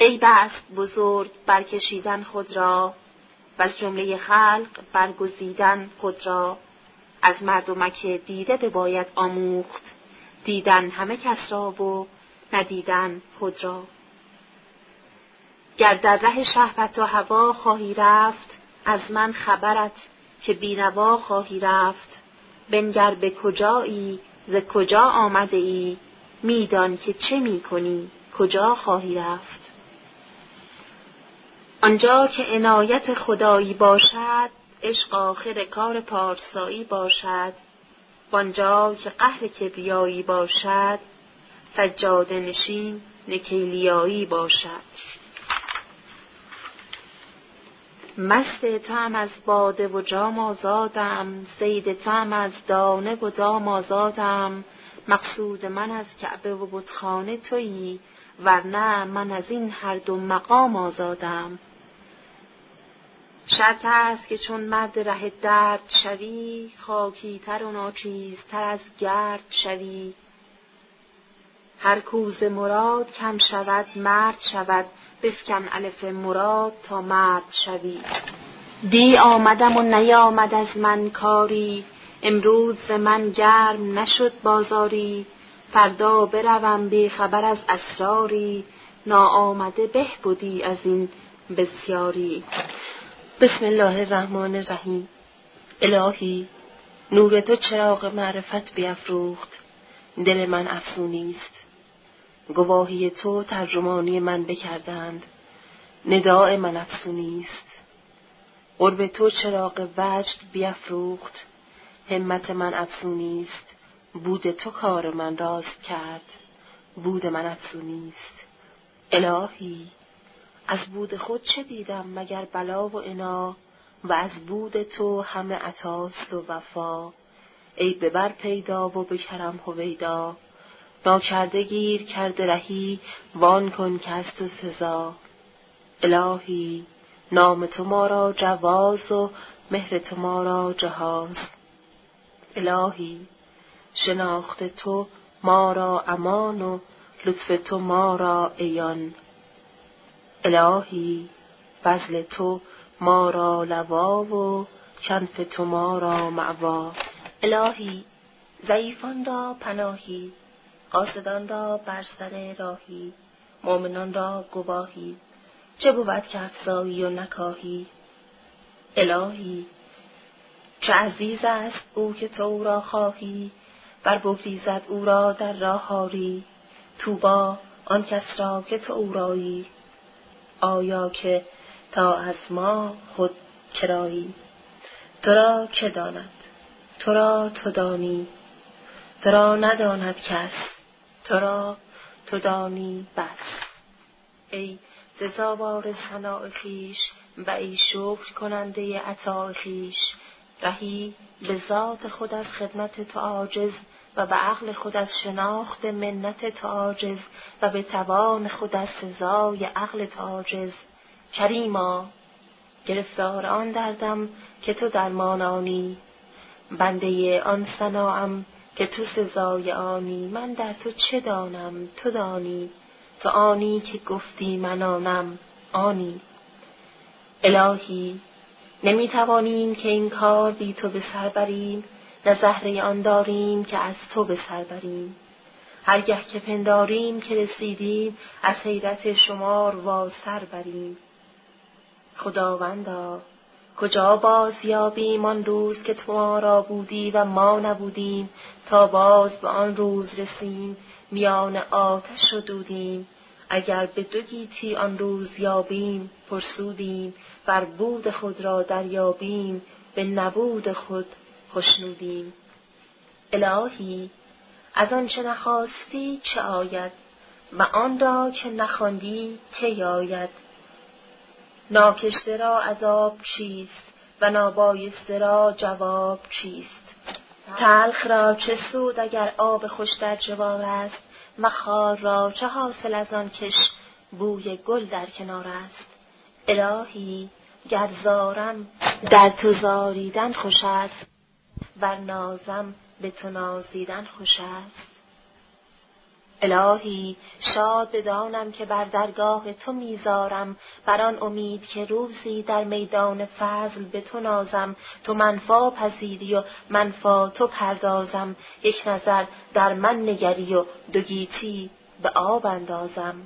ای بست بزرگ برکشیدن خود را، و از جمله خلق برگزیدن خود را. از مردمک دیده بباید آموخت، دیدن همه کس را و ندیدن خود را. گر در ره شهوت و هوا خواهی رفت، از من خبرت که بینوا خواهی رفت. بنگر به کجایی ز کجا آمده ای، میدان که چه می کنی کجا خواهی رفت. آنجا که عنایت خدایی باشد، عشق آخر کار پارسایی باشد. وانجا که قهر کبریایی باشد، سجاده نشین نکیلیایی باشد. مست تو هم از باده و جام آزادم، صید تو هم از دانه و دام آزادم. مقصود من از کعبه و بتخانه تویی، ورنه من از این هر دو مقام آزادم. شرط است که چون مرد ره درد شوی، خاکی تر و ناچیزتر از گرد شوی. هر کو ز مراد کم شود مرد شود، بفکن الف مراد تا مرد شوی. دی آمدم و نیامد از من کاری، امروز ز من گرم نشد بازاری. فردا بروم بی خبر از اسراری، ناآمده به بودی از این بسیاری. بسم الله الرحمن الرحیم. الهی، نور تو چراغ معرفت بیفروخت، دل من افسونیست. گواهی تو ترجمانی من بکردند، نداء من افسونیست. قرب تو چراغ وجد بیفروخت، همت من افسونیست. بود تو کار من راست کرد، بود من افسونیست. الهی، از بود خود چه دیدم مگر بلا و عنا، و از بود تو همه عطاست و وفا. ای ببر پیدا و بکرم هویدا، ناکرده گیر کرده رهی، وان کن که از تو سزا. الهی، نام تو ما را جواز و مهر تو ما را جهاز. الهی، شناخت تو ما را امان و لطف تو ما را عیان. الهی، فضل تو ما را لوا و کنف تو ما را مأوا. الهی، ضعیفان را پناهی، قاصدان را بر سر راهی، مؤمنان را گواهی. چه بود که افزایی و نکاهی؟ الهی، چه عزیز است او که تو او را خواهی، بر بگریزد او را در راه آری. طوبی آن کس را که تو او رایی، آیا که تا از ما خود کرایی. تو را که داند، تو را تو دانی، تو را نداند کس، تو را تو دانی بس. ای سزاوار ثناء خویش و ای شکر کننده عطاء خویش. رهی به ذات خود از خدمت تو عاجز، و به عقل خود از شناخت منت تو عاجز، و به توان خود از سزای عقل تو عاجز. کریما، گرفتار آن دردم که تو درمان آنی، بنده آن ثناام که تو سزای آنی. من در تو چه دانم تو دانی، تو آنی که گفتی من آنم آنی. الهی، نمی توانیم که این کار بی تو به سر بریم، نه زهره آن داریم که از تو به سر بریم. هرگه که پنداریم که رسیدیم، از حیرت شمار وا سر بریم. خداوندا، کجا باز یابیم آن روز که تو ما را بودی و ما نبودیم، تا باز به آن روز رسیم میان آتش و دودیم. اگر به دو گیتی آن روز یابیم پرسودیم، بر بود خود را دریابیم به نبود خود خشنودیم. الهی، از آن چه نخواستی چه آید، و آن را که نخواندی چه یاید. ناکشته را عذاب چیست و نابایسته را جواب چیست. تلخ را چه سود اگر آب خوش در جوار است، و خار را چه حاصل از آن کش بوی گل در کنار است. الهی، گر زارم در تو زاریدن خوش است، ور نازم به تو نازیدن خوش است. الهی شاد بدانم که بر درگاه تو میذارم، بر آن امید که روزی در میدان فضل به تو نازم. تو منفا پذیری و منفا تو پردازم، یک نظر در من نگری و دو گیتی به آب اندازم.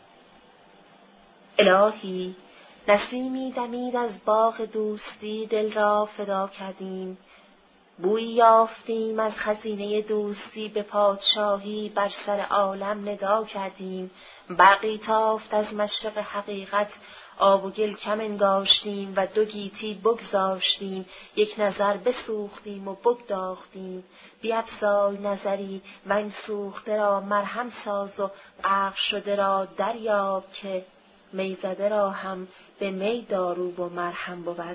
الهی نسیمی دمید از باغ دوستی، دل را فدا کردیم. بویی یافتیم از خزینه دوستی، به پادشاهی بر سر عالم ندا کردیم. برقی تافت از مشرق حقیقت، آب و گل کم انگاشتیم و دو گیتی بگذاشتیم. یک نظر بسوختیم و بگداختیم. بیفزای نظری و این سوخته را مرهم ساز و غرق شده را دریاب، که می زده را هم به می دارو و مرهم بود.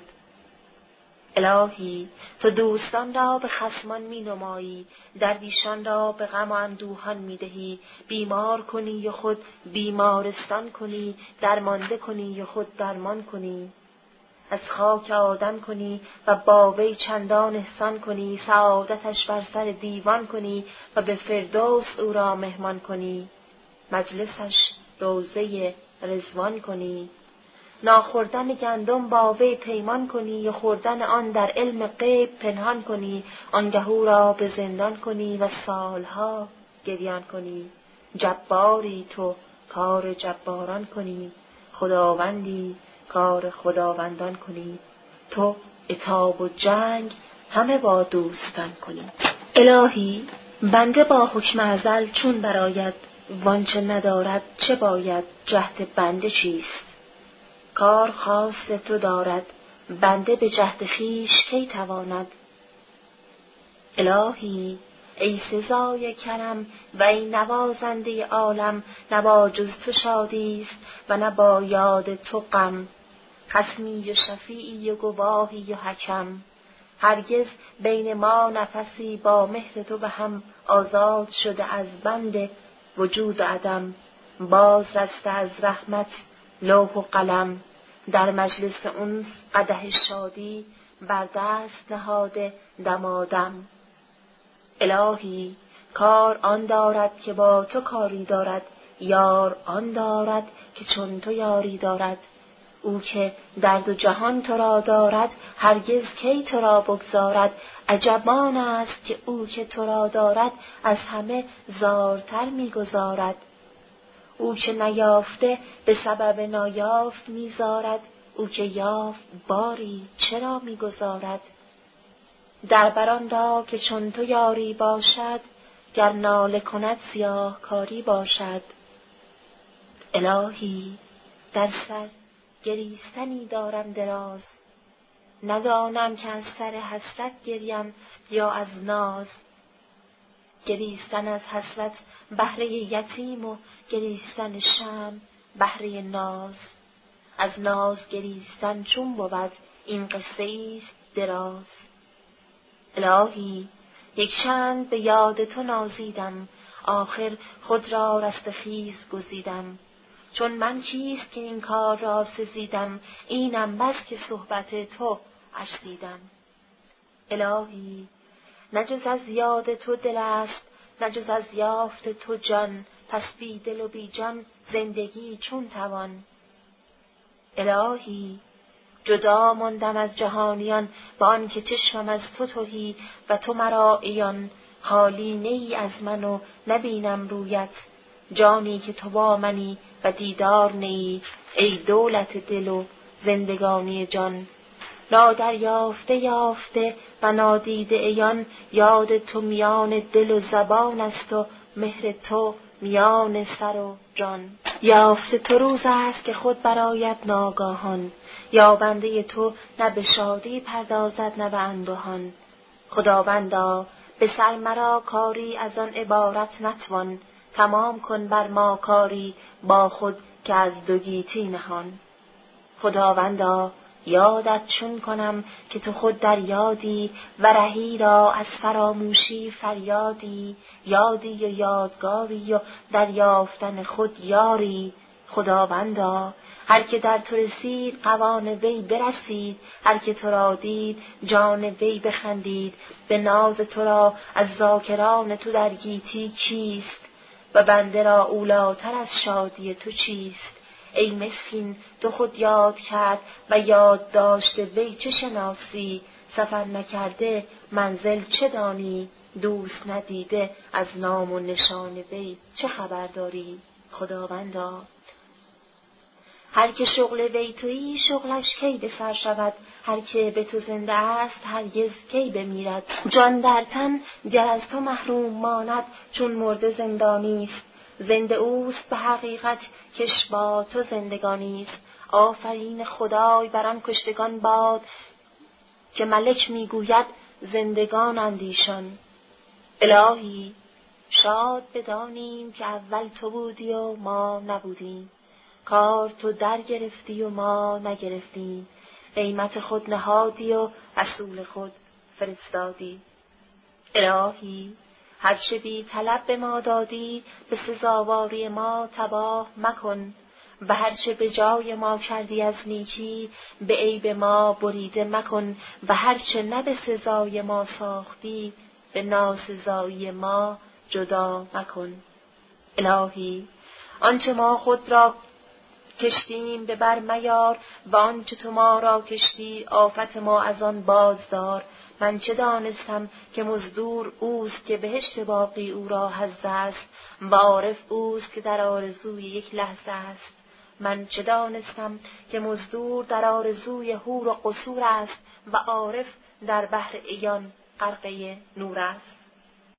الهی تو دوستان را به خصمان می نمایی، درویشان را به غم و اندوهان می دهی. بیمار کنی و خود بیمارستان کنی، درمانده کنی و خود درمان کنی. از خاک آدم کنی و با وی چندان احسان کنی، سعادتش بر سر دیوان کنی و به فردوس او را مهمان کنی. مجلسش روضه رضوان کنی. ناخوردن گندم با وی پیمان کنی و خوردن آن در علم غیب پنهان کنی. آنگه او را به زندان کنی و سالها گریان کنی. جباری تو کار جباران کنی، خداوندی کار خداوندان کنی. تو عتاب و جنگ همه با دوستان کنی. الهی بنده با حکم ازل چون براید، وانچه ندارد چه باید؟ جهد بنده چیست؟ کار خاص تو دارد، بنده به جهد خویش کی تواند؟ الهی ای سزای کرم و ای نوازنده عالم، نه با جز تو شادی است و نه با یاد تو غم. خصمی و شفیعی و گواهی و حکم، هرگز بین ما نفسی با مهر تو به هم آزاد شده از بند وجود و عدم. باز رسته از رحمت لوح و قلم، در مجلس انس قدح شادی بر دست نهاده دمادم. الهی کار آن دارد که با تو کاری دارد، یار آن دارد که چون تو یاری دارد. او که در دو جهان تو را دارد، هرگز کی تو را بگذارد. عجبان است که او که تو را دارد، از همه زارتر می‌گذارد. او که نیافته به سبب نایافت می‌زارد، او که یافت باری چرا می‌گذارد؟ دربران را که چون تو یاری باشد، گر ناله کند سیاه کاری باشد. الهی در سر گریستنی دارم دراز، ندانم که از سر حسرت گریم یا از ناز. گریستن از حسرت بهره یتیم و گریستن شمع بهره ناز. از ناز گریستن چون بود، این قصه است دراز. الهی یک چند به یاد تو نازیدم، آخر خود را رستخیز گزیدم. چون من کیست که این کار را سزیدم، اینم بس که صحبت تو ارسیدم. الهی نه جز از یاد تو دل است، نه جز از یافت تو جان، پس بی دل و بی جان زندگی چون توان؟ الهی جدا ماندم از جهانیان، با آن که چشمم از تو تهی و تو مرا عیان. خالی نه ای از من و نبینم رویت، جانی که تو با منی و دیدار نه ای. ای دولت دل و زندگانی جان، نادریافته یافته و نادیده عیان. یاد تو میان دل و زبان است و مهر تو میان سر و جان. یافته تو روز است که خود برآید ناگاهان، یا بنده تو نه به شادی پردازد نه به اندوهان. خداوندا به سر مرا کاری از آن عبارت نتوان، تمام کن بر ما کاری با خود که از دو گیتی نهان. خداوندا یادت چون کنم که تو خود در یادی، و رهی را از فراموشی فریادی. یادی و یادگاری و دریافتن خود یاری. خداوندا هر که در تو رسید قوان وی برسید، هر که تو را دید جان وی بخندید. به ناز تو را از ذاکران تو در گیتی کیست؟ و بنده را اولاتر از شادی تو چیست؟ ای مسکین تو خود یاد کرد و یاد داشته وی چه شناسی؟ سفر نکرده منزل چه دانی؟ دوست ندیده از نام و نشان وی چه خبر داری؟ خداوندا هر که شغل وی تویی شغلش کی به سر شود؟ هر که به تو زنده است هرگز کی بمیرد؟ جان در تن گر از تو محروم ماند چون مرده زندانیست. زنده اوست به حقیقت کش با تو زندگانیست. آفرین خدای بر آن کشتگان باد که ملک میگوید زندگان اندیشان. الهی شاد بدانیم که اول تو بودی و ما نبودیم، کار تو در گرفتی و ما نگرفتیم، قیمت خود نهادی و رسول خود فرستادی. الهی هرچه بی طلب به ما دادی به سزاواری ما تباه مکن و هرچه به جای ما کردی از نیکی به عیب ما بریده مکن و هرچه نه به سزای ما ساختی به ناسزایی ما جدا مکن. الهی آنچه ما خود را کشتیم به بر میار و آنچه تو ما را کشتی آفت ما از آن بازدار. من چه دانستم که مزدور اوست که بهشت باقی او را حظ است و عارف اوست که در آرزوی یک لحظه است. من چه دانستم که مزدور در آرزوی حور و قصور است و عارف در بحر عیان غرقه نور است.